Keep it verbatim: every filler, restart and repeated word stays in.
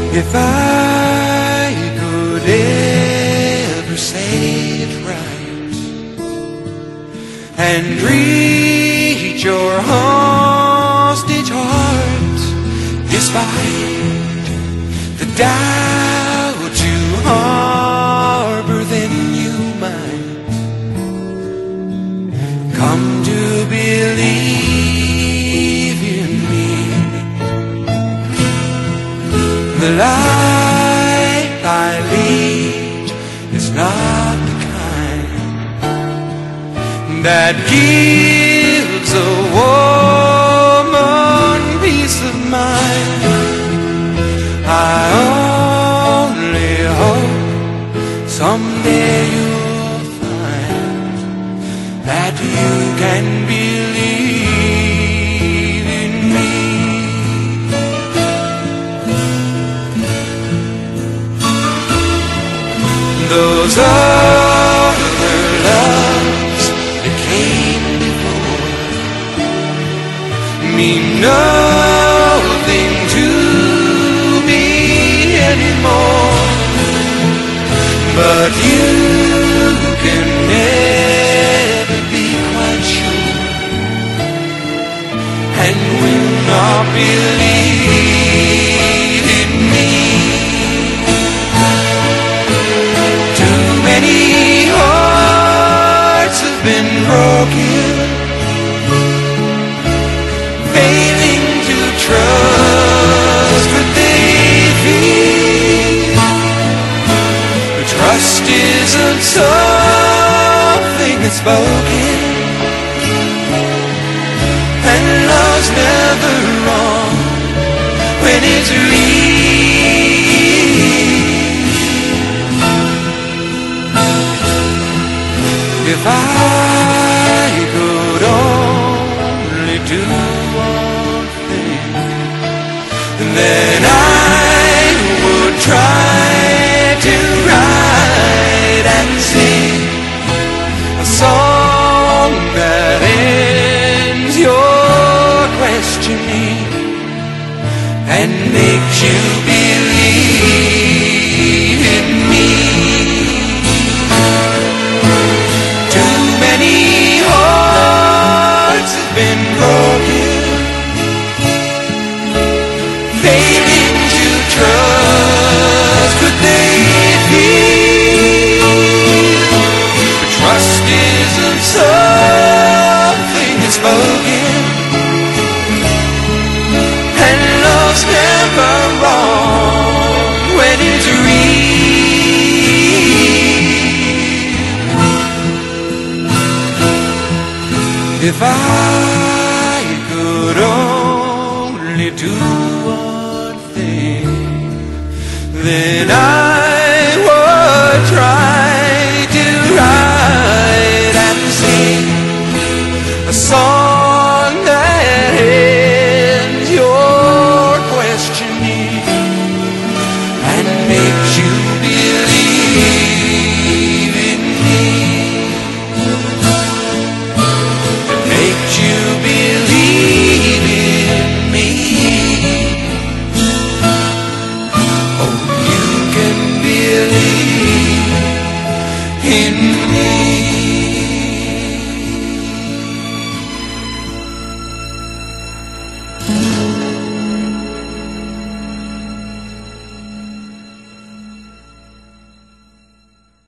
If I could ever say it right and reach your hostage heart, despite the doubt you harbor, then you might come to believe in me. The life I lead is not the kind that gives a woman peace of mind. I only hope someday you'll find that you can believe in me. Those other loves that came before mean nothing to me anymore. But you can never be quite sure, and will not believe in me. Too many hearts have been broken, failing to trust what they feel. Trust isn't something that's spoken, and love's never wrong when it's real. If I could only do one thing, then I would try to write and sing a song that ends your questioning and makes you believe in me. Too many hearts have been broken, failing to trust what they feel. But trust isn't something that's spoken, and love's never wrong when it's real. If I could only do one thing, then I would try to write and sing a song that ends your questioning and makes you